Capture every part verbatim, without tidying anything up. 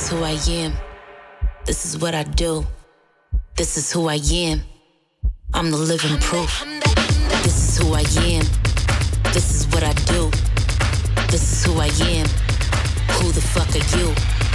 who I am. This is what I do. This is who I am. I'm the living proof. This is who I am. This is what I do. This is who I am. Who the fuck are you?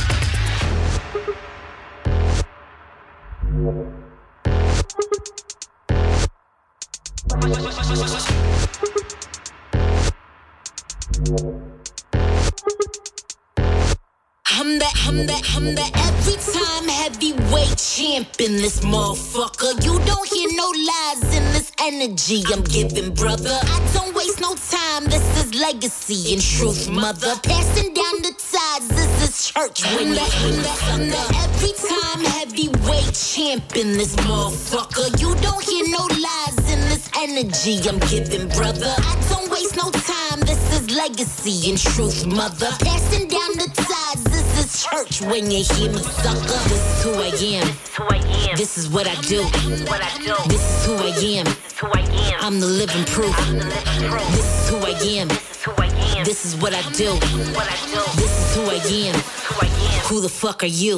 I'm the, I'm the, I'm the every time heavyweight champ in this motherfucker. You don't hear no lies in this energy I'm giving, brother. I don't waste no time, this is legacy and truth, mother. Passing down the ties, this is church. When the, I'm the, I'm the every time heavyweight champ in this motherfucker. You don't hear no lies in this energy I'm giving, brother. I don't waste no time, this is legacy and truth, mother. Passing down the ties, this is church when you hear me, sucker. This is who I am. This is what I do. This is who I am. I'm the living proof. This is who I am. This is what I do. This is who I am. Who the fuck are you?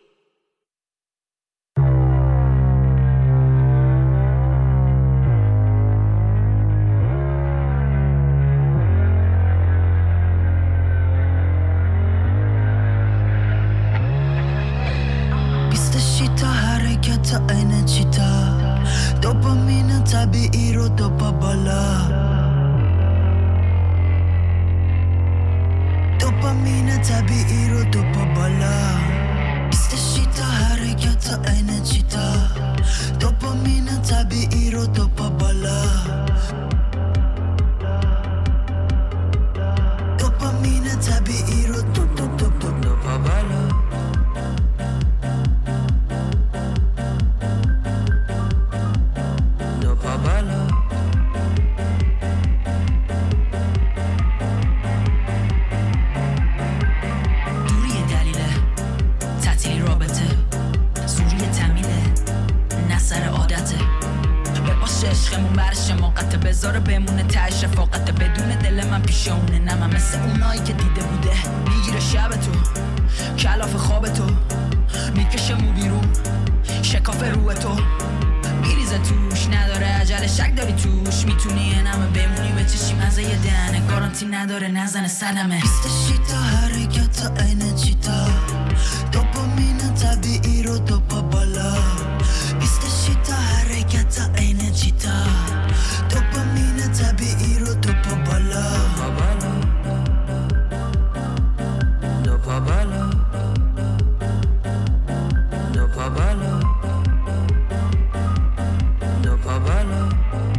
تا عین چیتا دوپامین طبیعی رو دوپا بالا دوپامین طبیعی رو دوپا بالا بیست شیتا حرکت تا عین چیتا دوپامین طبیعی رو دوپا بالا دوپامین طبیعی رو دو دو دو دو دوپا بالا عشقمون برش موقت بذاره بمونه ته شفاقت بدون دل من پیش اونه نه من مثل اونایی که دیده بوده میگیره شب تو کلاف خواب تو میکشه مو بیرون شکاف روح تو میریزه توش نداره عجله شک داری توش میتونی نمه بمونی به چشی مزه یه دهنه گارانتی نداره نزنه سلمه بیست شیتا حرکت تا عین چیتا دوپامین طبیعی رو دوپا بالا بیست شیتا حرکت تا عین چیتا دوپامین طبیعی رو دوپا بالا دوپا بالا دوپا بالا دوپا بالا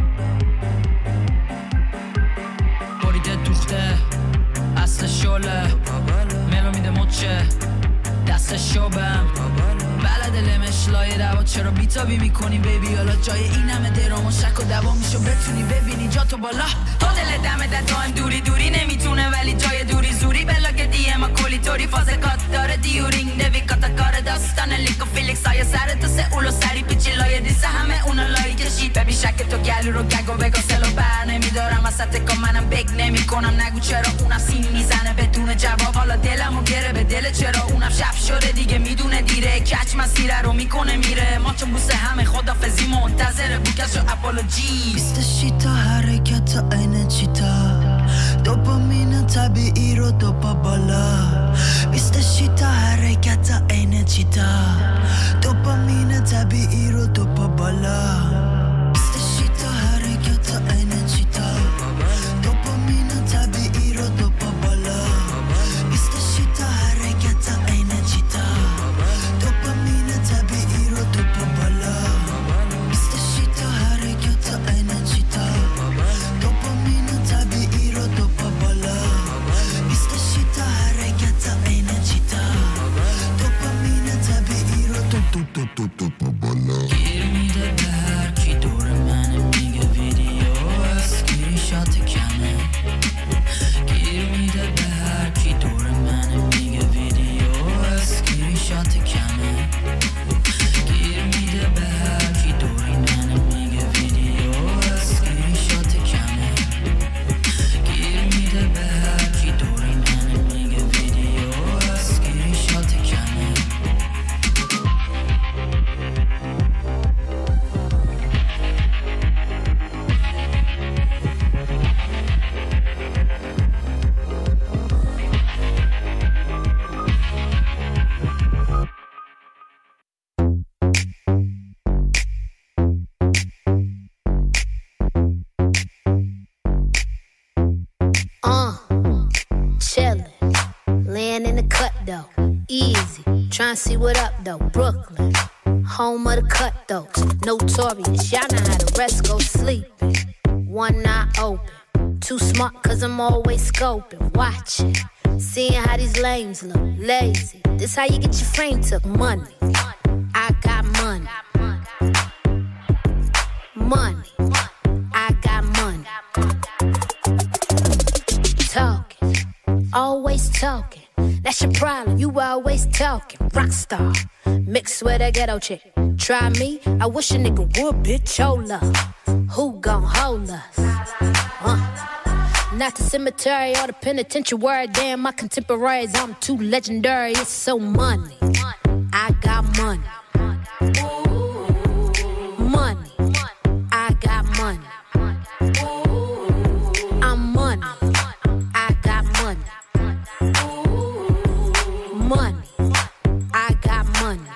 بریده دوخته اصل شله ملو میده مچه دست شوبم بلد لمش لایه دوا چرا بیتابی میکنی بیبی حالا جای این همه درام و شک و دوا میشو بتونی ببینی جا تو بالا تو دل دمه در دایم دوری دوری نمیتونه ولی جای دوری زوری بلاگ دیه ما کلی توری فاز کات داره دیورینگ نوی کاتا کار داستان لیکو فیلیکس های سر تو سه اولو سری پیچی لایه دیسه همه اونا لایی کشید ببی شک تو گلو رو گگو بگو سلو بر نمیدارم وسط که منم بگ نمی کنم نگو چرا اونم سین میزنه بدون جواب حالا دلمو گره به دل چرا اونم شب شده دیگه میدونه دیره کچ مسیره رو میکنه میره ما چون بوسه همه خدافزی منتظره بوکش و اپولوژی بیست شیتا حرکت تا عین چیتا دوپامین طبیعی رو دوپا بالا بیست شیتا حرکت تا عین چیتا دوپامین طبیعی رو دوپا بالا بیست شیتا حرکت تا عین چیتا دوپامین طبیعی رو دوپا بالا بیست شیتا حرکت تا عین چیتا دوپامین طبیعی رو دوپا بالا بیست شیتا حرکت تا عین چیتا دوپامین طبیعی رو دوپا بالا بیست شیتا حرکت تا عین چیتا دوپامین طبیعی رو دوپا بالا گیر میده به هر کی دور من میگه ویدیو اسکری شات کمه گیر میده به هر کی دور من میگه ویدیو اسکری شات کمه گیر میده به هر کی دور من میگه ویدیو اسکری شات کمه گیر میده به هر کی دور من میگه ویدیو اسکری شات کمه cut though, easy. Tryna see what up though, Brooklyn, home of the cutthroats, notorious. Y'all know how the rest go sleeping. One eye open, too smart cause I'm always scoping, watching, seeing how these lames look, lazy. This how you get your frame took, money. I got money. Money. I got money. Talking, always talking. That's your problem, you always talking. Rockstar, mixed with a ghetto chick. Try me, I wish a nigga would, bitch, your love. Who gon' hold us? Uh. Not the cemetery or the penitentiary. Damn, my contemporaries, I'm too legendary. It's so money. I got money. Money. I got money. I'm money. I got money. Money. I got money.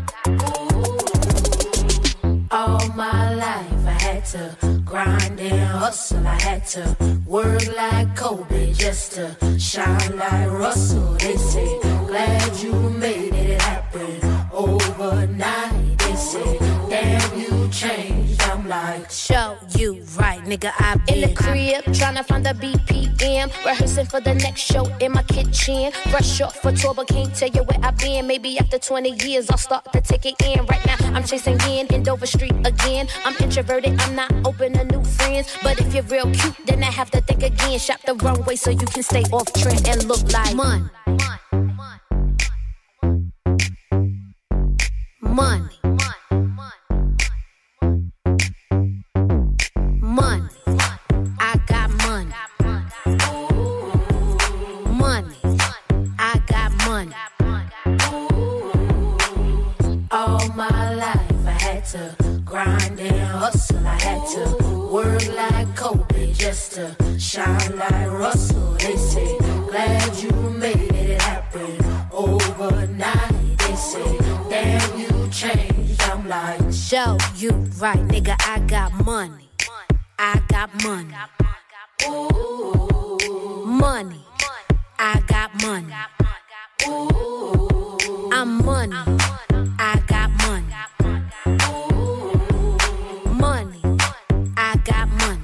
All my life I had to grind and hustle. I had to work like Kobe just to shine like Russell. They say, glad you made it happen overnight. They say, damn, you changed. I'm like, show you right, nigga, I been in the crib, tryna find the B P M, rehearsing for the next show in my kitchen. Fresh off for tour, but can't tell you where I been. Maybe after twenty years, I'll start to take it in. Right now, I'm chasing in, in Dover Street again. I'm introverted, I'm not open to new friends. But if you're real cute, then I have to think again. Shop the runway so you can stay off trend and look like money. Money. Money. I got money. Money. I got money. All my life I had to grind and hustle. I had to work like Kobe just to shine like Russell. They say, glad you made it happen overnight. They say, damn, you changed. I'm like, show you right, nigga, I got money. I got money. Ooh, money. I got money. Ooh, I'm money. I got money. Ooh, money. I got money.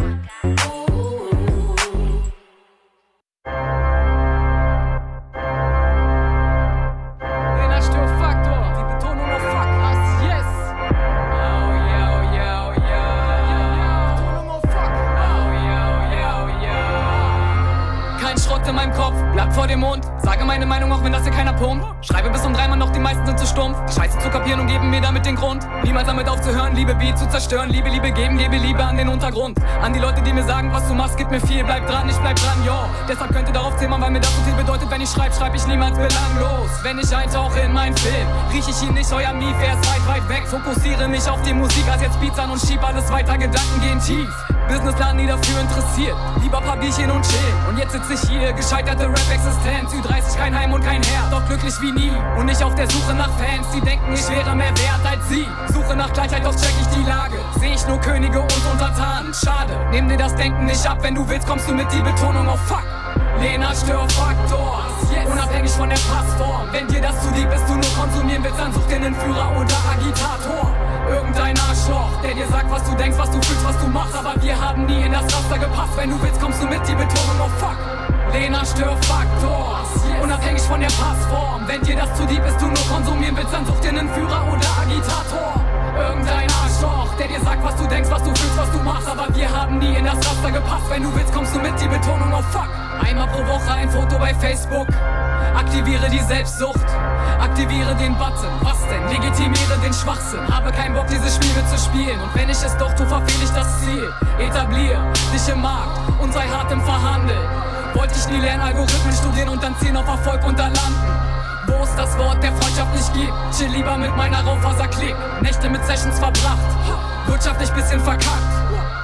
In meinem Kopf, Blatt vor dem Mund. Sage meine Meinung, auch wenn das hier keiner pumpt. Schreibe bis um drei Mal noch, die meisten sind zu stumpf. Die Scheiße zu kapieren und geben mir damit den Grund. Niemals damit aufzuhören, Liebe wie zu zerstören. Liebe, Liebe geben, gebe Liebe an den Untergrund. An die Leute, die mir sagen, was du machst, gib mir viel. Bleib dran, ich bleib dran, yo. Deshalb könnte darauf zählen, weil mir das so viel bedeutet. Wenn ich schreib, schreib ich niemals belanglos. Wenn ich eintauche in meinen Film, riech ich ihn nicht, euer Mief, er ist weit, weit weg. Fokussiere mich auf die Musik, als jetzt Beats an und schieb alles weiter, Gedanken gehen tief. Businessplan nie dafür interessiert, lieber paar Bierchen und chill. Und jetzt sitz ich hier, gescheiterte Rap-Existenz. Ü dreißig, kein Heim und kein Herr, doch glücklich wie nie. Und nicht auf der Suche nach Fans, die denken, ich wäre mehr wert als sie. Suche nach Gleichheit, doch check ich die Lage. Seh ich nur Könige und Untertanen, schade. Nimm dir das Denken nicht ab, wenn du willst, kommst du mit die Betonung auf Fuck. Lena Störfaktor, yes. Unabhängig von der Passform. Wenn dir das zu lieb ist, du nur konsumieren willst, dann such dir einen Führer oder Agitator. Irgendein Arschloch, der dir sagt, was du denkst, was du fühlst, was du machst. Aber wir haben nie in das Raster gepasst. Wenn du willst, kommst du mit, die Betonung auf Fuck. Lena Störfaktor, yes. Unabhängig von der Passform. Wenn dir das zu lieb ist, du nur konsumieren willst, dann such dir einen Führer oder Agitator. Irgendein Arschloch, der dir sagt, was du denkst, was du fühlst, was du machst. Aber wir haben nie in das Raster gepasst. Wenn du willst, kommst du mit, die Betonung auf Fuck. Einmal pro Woche ein Foto bei Facebook. Aktiviere die Selbstsucht. Aktiviere den Button. Was denn? Legitimiere den Schwachsinn. Habe keinen Bock, dieses Spiel mitzuspielen. Und wenn ich es doch tue, verfehle ich das Ziel. Etablier dich im Markt und sei hart im Verhandeln. Wollte ich nie lernen, Algorithmen studieren und dann ziehen auf Erfolg und dann landen. Wo es das Wort der Freundschaft nicht gibt. Chill lieber mit meiner Raufaser-Klick. Nächte mit Sessions verbracht. Wirtschaftlich bisschen verkackt.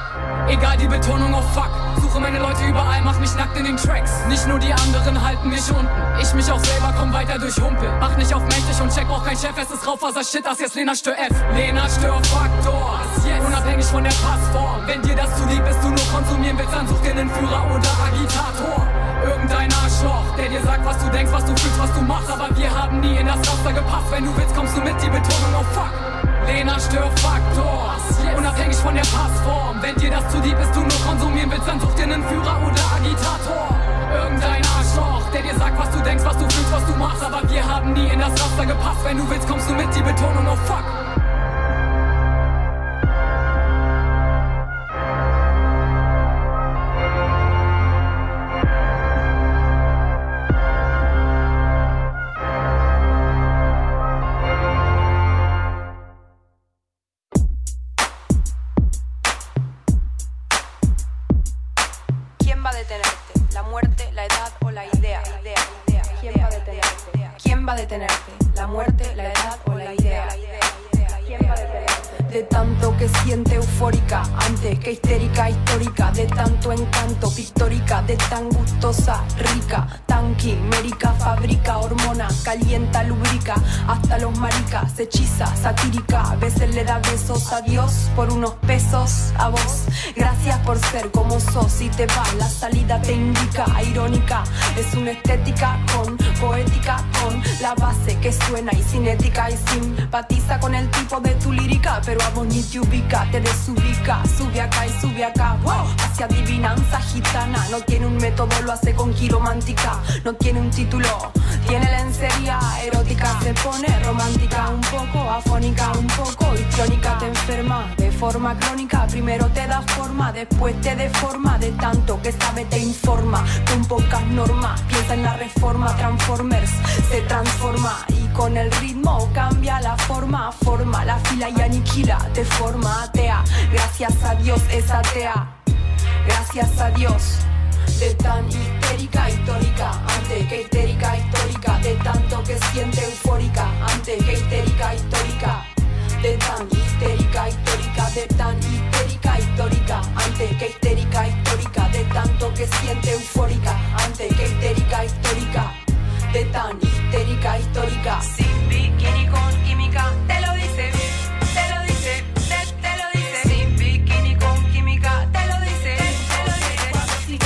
Egal die Betonung auf Fuck. Suche meine Leute überall, mach mich nackt in den Tracks. Nicht nur die anderen halten mich unten. Ich mich auch selber, komm weiter durch Humpel. Mach nicht auf mächtig und check, brauch kein Chef. Es ist Raufaser-Shit, das hier ist Lena Stör F. Lena Störfaktor, yes. Unabhängig von der Passform. Wenn dir das zu lieb ist, du nur konsumieren willst, dann such dir einen Führer oder Agitator. Irgendein Arsch Arschloch, der dir sagt, was du denkst, was du fühlst, was du machst. Aber wir haben nie in das Raster gepasst. Wenn du willst, kommst du mit, die Betonung auf Fuck. Lena Störfaktor, unabhängig von der Passform. Wenn dir das zu lieb ist, du nur konsumieren willst, dann such dir einen Führer oder Agitator. Irgendein Arschloch, der dir sagt, was du denkst, was du fühlst, was du machst. Aber wir haben nie in das Raster gepasst. Wenn du willst, kommst du mit, die Betonung auf Fuck. Detenerte, la muerte, la edad o la idea. ¿Quién va a detenerte? De tanto que siente eufórica, antes que histérica, histórica, de tanto encanto, pictórica, de tan gustosa, rica, tan quimérica, fabrica hormona, calienta, lubrica, hasta los maricas, hechiza, satírica, a veces le da besos a Dios por unos pesos a vos. Gracias por ser como sos y te va, la salida te indica, irónica, es una estética con poética, con la base que suena y cinética y simpatiza con el tipo de tu lírica, pero a vos ni te ubica, te desubica, sube acá y sube acá, wow, hacia adivinanza gitana, no tiene un método, lo hace con quiromántica, no tiene un título, tiene lencería erótica, se pone romántica, un poco afónica, un poco histriónica, te enferma de forma crónica, primero te da forma, después te deforma, de tanto que sabe te informa, con pocas normas, piensa en la reforma, Transformers se transforma y con el ritmo cambia la forma, forma la fila y aniquila, te forma atea, gracias a Dios es atea, gracias a Dios. De tan histérica, histórica, antes que histérica, histórica, de tanto que siente eufórica, antes que histérica, histórica, de tan histérica, histórica, de tan histérica, histórica, antes que histérica, histórica, de tanto que siente eufórica, antes que histérica, histórica, de tan histérica, histórica, sin bikini con química, te lo dice, te lo dice, te, te lo dice, sin bikini con química, te lo dice, te lo dice,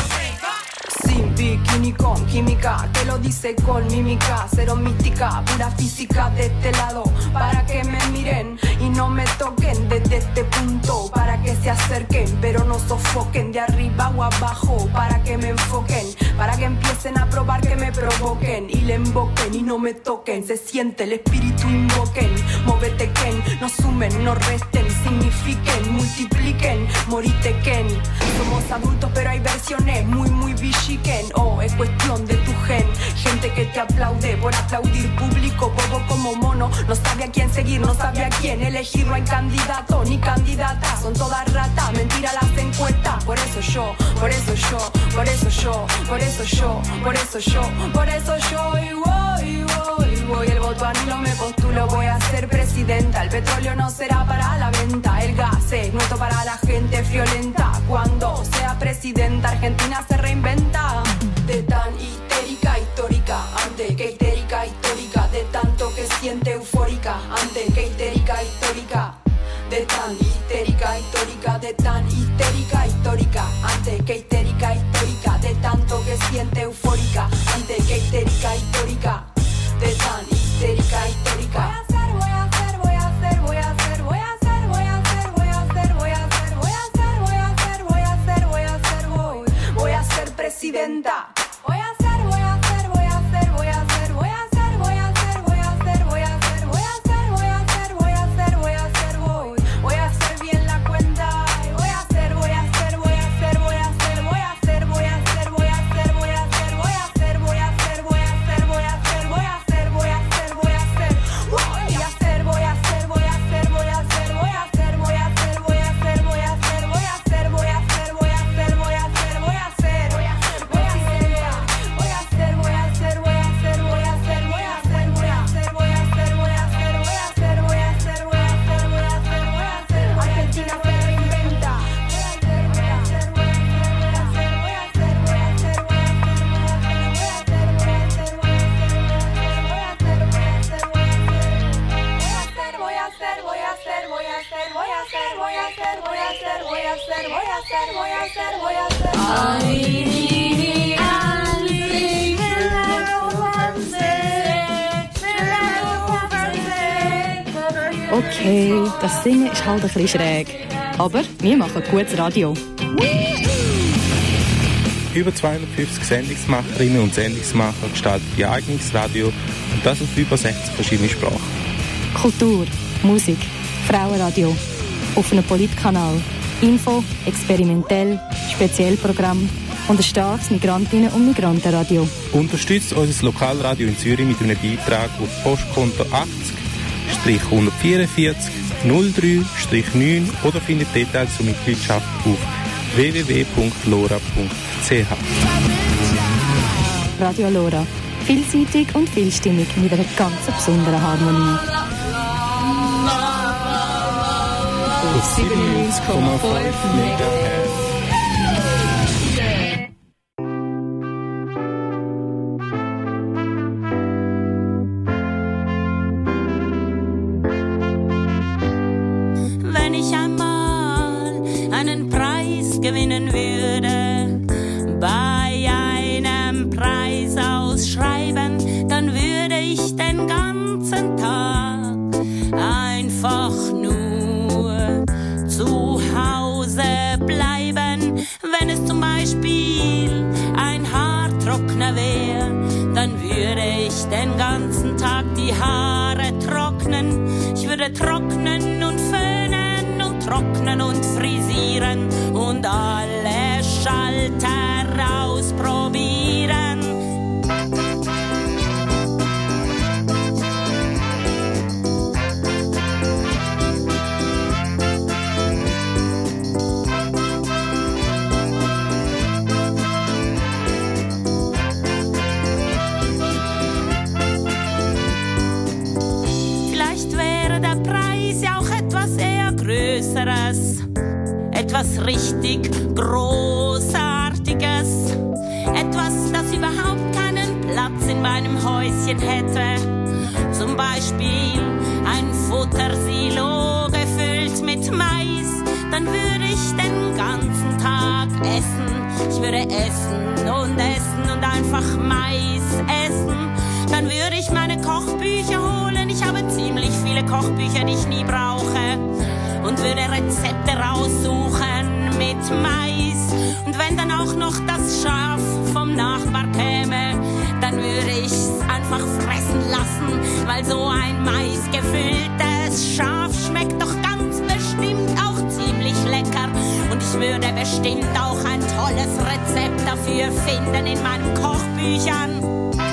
sin bikini con química, te lo dice con mímica, cero mística, pura física de este lado, para que me miren y no me toquen desde este punto, para que se acerquen pero no sofoquen, de arriba o abajo, para que me enfoquen, para que empiecen a probar que me provoquen y le invoquen y no me toquen, se siente el espíritu invoquen, móvete Ken, no sumen, no resten, signifiquen, multipliquen, morite Ken, somos adultos pero hay versiones muy muy bichiquen, oh es cuestión de tu gen, gente que te aplaude por aplaudir, público bobo como mono, no sabe a quién seguir, no sabe a quién elegir, no hay candidato ni candidata, son todas ratas, mentira las encuestas, por eso yo, por eso yo, por eso yo, por eso yo, por eso yo, por eso yo, y voy, voy, voy, el voto a mí no me postulo, voy a ser presidenta, el petróleo no será para la venta, el gas es nuestro para la gente friolenta, cuando sea presidenta Argentina se reinventa, de tan histérica, histórica, antes que histérica, histórica, de tanto que siente eufórica, antes que histérica, histórica, de tan histérica, histórica, de tan histérica, histórica, antes que histérica, histórica, de tanto que siente eufórica, antes que histérica, histórica, de tan histérica, histórica. Voy a hacer, voy a hacer, voy a hacer, voy a hacer, voy a hacer, voy a hacer, voy a hacer, voy a hacer, voy a hacer, voy a hacer, voy a hacer, voy a hacer, voy a hacer. Okay, das Singen ist halt ein bisschen schräg. Aber wir machen gutes Radio. Über zweihundertfünfzig Sendungsmacherinnen und Sendungsmacher gestalten ihr eigenes Radio und das auf über sechzig verschiedene Sprachen. Kultur, Musik, Frauenradio, auf einem Politkanal, Info, experimentell, Speziellprogramm und ein starkes Migrantinnen- und Migrantenradio. Unterstützt unser Lokalradio in Zürich mit einem Beitrag auf Postkonto achtzig hundertvierundvierzig null drei neun oder findet Details zur Mitgliedschaft auf w w w punkt lora punkt c h. Radio Lora. Vielseitig und vielstimmig mit einer ganz besonderen Harmonie. Auf siebenundneunzig Komma fünf Megahertz. Wenn ich einmal einen Preis gewinnen würde, bei einem Preisausschreiben, dann würde ich den ganzen Tag einfach nur zu Hause bleiben. Wenn es zum Beispiel ein Haartrockner wäre, dann würde ich den ganzen Tag die Haare trocknen. Ich würde trocknen und föhnen und trocknen und frisieren und alle Schalter ausprobieren. Vielleicht wäre der Preis ja auch etwas eher Größeres, etwas richtig Großartiges, etwas, das überhaupt keinen Platz in meinem Häuschen hätte. Zum Beispiel ein Futtersilo gefüllt mit Mais, dann würde ich den ganzen Tag essen. Ich würde essen und essen und einfach Mais essen. Dann würde ich meine Kochbücher holen, ich habe ziemlich viele Kochbücher, die ich nie brauche, und würde Rezepte raussuchen mit Mais. Und wenn dann auch noch das Schaf vom Nachbar käme, dann würde ich's einfach fressen lassen, weil so ein maisgefülltes Schaf schmeckt doch ganz bestimmt auch ziemlich lecker. Und ich würde bestimmt auch ein tolles Rezept dafür finden in meinen Kochbüchern.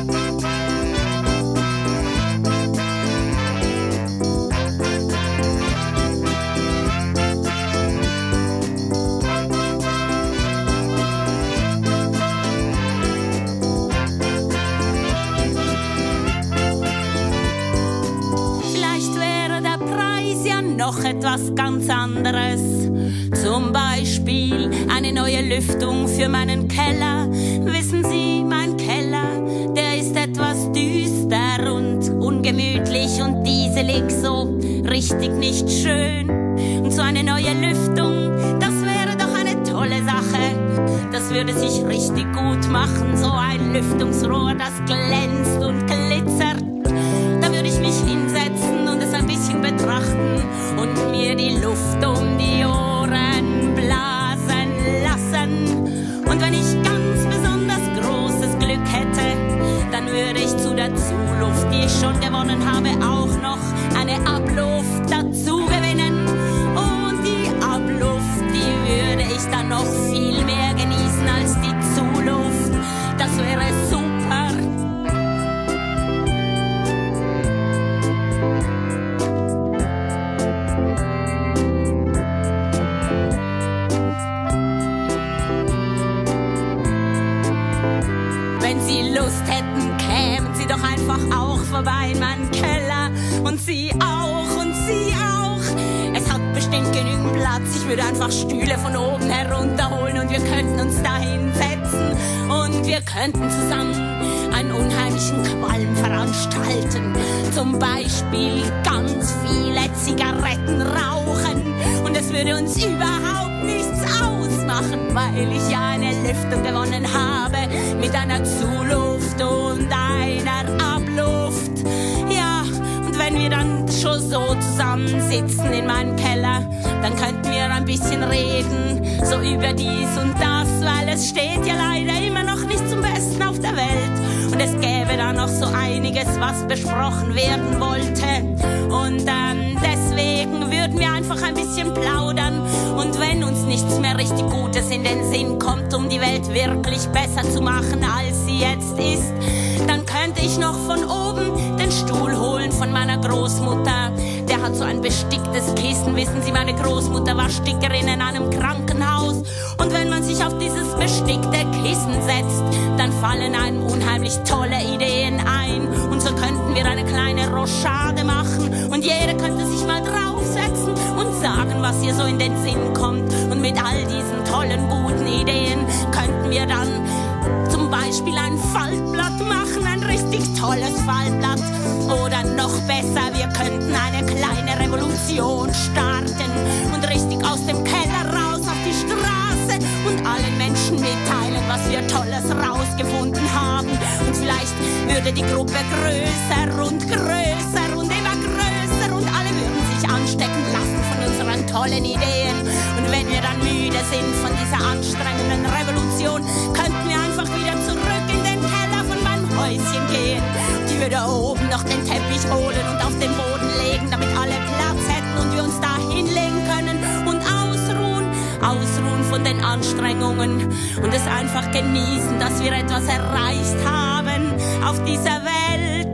Noch etwas ganz anderes, zum Beispiel eine neue Lüftung für meinen Keller. Wissen Sie, mein Keller, der ist etwas düster und ungemütlich und dieselig, so richtig nicht schön. Und so eine neue Lüftung, das wäre doch eine tolle Sache. Das würde sich richtig gut machen, so ein Lüftungsrohr, das glänzt und glitzert. Da würde ich mich hinsetzen und es ein bisschen betrachten und mir die Luft um die Ohren blasen lassen. Und wenn ich ganz besonders großes Glück hätte, dann würde ich zu der Zuluft, die ich schon gewonnen habe, auch noch eine Abluft dazu gewinnen. Und die Abluft, die würde ich dann noch viel mehr genießen als die Zuluft. Das wäre super. Wenn Sie Lust hätten, kämen Sie doch einfach auch vorbei in meinen Keller. Und Sie auch, und Sie auch. Es hat bestimmt genügend Platz. Ich würde einfach Stühle von oben herunterholen und wir könnten uns da hinsetzen. Und wir könnten zusammen einen unheimlichen Qualm veranstalten. Zum Beispiel ganz viele Zigaretten rauchen. Und es würde uns überhaupt nichts ausmachen, weil ich ja eine Lüftung gewonnen habe mit einer Zuluft und einer Abluft. Ja, und wenn wir dann uns schon so zusammensitzen in meinem Keller, dann könnten wir ein bisschen reden, so über dies und das, weil es steht ja leider immer noch nicht zum Besten auf der Welt. Und es gäbe da noch so einiges, was besprochen werden wollte. Und ähm, deswegen würden wir einfach ein bisschen plaudern. Und wenn uns nichts mehr richtig Gutes in den Sinn kommt, um die Welt wirklich besser zu machen, als sie jetzt ist, dann könnte ich noch von oben den Stuhl holen von meiner Großmutter. Der hat so ein besticktes Kissen. Wissen Sie, meine Großmutter war Stickerin in einem Krankenhaus. Und wenn man sich auf dieses bestickte Kissen setzt, dann fallen einem unheimlich tolle Ideen ein. Und so könnten wir eine kleine Rochade machen. Und jeder könnte sich mal draufsetzen und sagen, was ihr so in den Sinn kommt. Und mit all diesen tollen, guten Ideen könnten wir dann zum Beispiel ein Faltblatt machen, ein richtig tolles Faltblatt. Oder noch besser, wir könnten eine kleine Revolution starten und richtig aus dem Keller raus auf die Straße und allen Menschen mitteilen, was wir Tolles rausgefunden haben. Und vielleicht würde die Gruppe größer und größer und immer größer und alle würden sich anstecken lassen von unseren tollen Ideen. Und wenn wir dann müde sind von dieser anstrengenden Revolution, könnten wir einfach wieder zurück in den Keller von meinem Häuschen gehen. Die würde oben noch den Teppich holen und auf den Boden legen, damit alle Platz hätten und wir uns da hinlegen können und ausruhen, ausruhen von den Anstrengungen und es einfach genießen, dass wir etwas erreicht haben auf dieser Welt.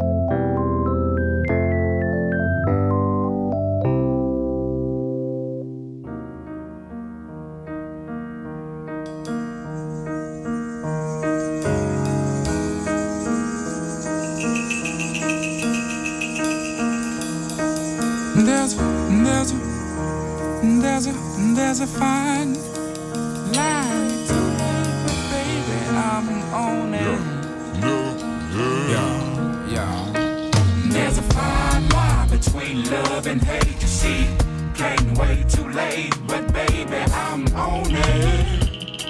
There's, there's, there's a, there's a fine line, baby, I'm on it. Yeah, yeah. There's a fine line between love and hate. You see, can't wait too late, but baby, I'm on it.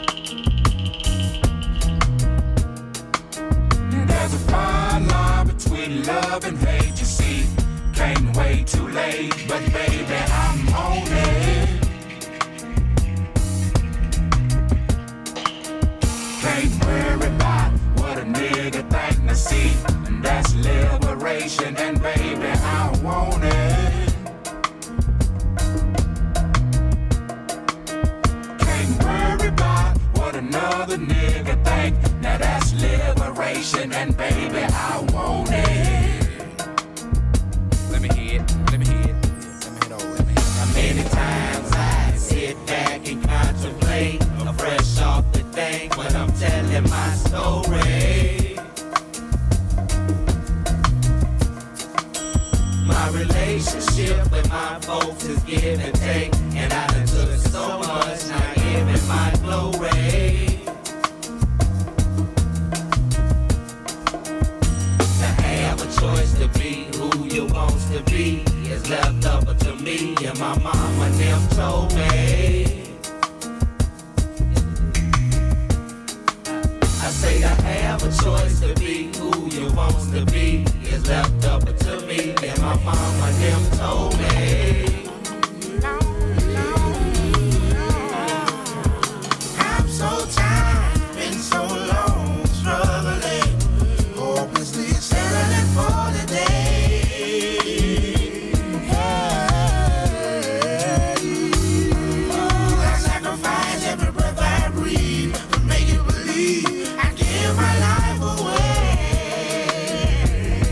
There's a fine line between love and hate. You see, can't wait too late, but baby, I'm on it. Can't worry about what a nigga think to see, and that's liberation, and baby, I want it. Can't worry about what another nigga think, now that's liberation, and baby, I want it. Many times I sit back and contemplate, I'm fresh off the thing when I'm telling my story. My relationship with my folks is give and take, and I done took so much, not giving my glory. To have a choice to be who you want to be is left up to me, and my mama them told me. I say to have a choice to be who you want to be is left up to me, and my mama them told me. I'm so tired, been so long, struggling, hopelessly settling for the day. I give my life away.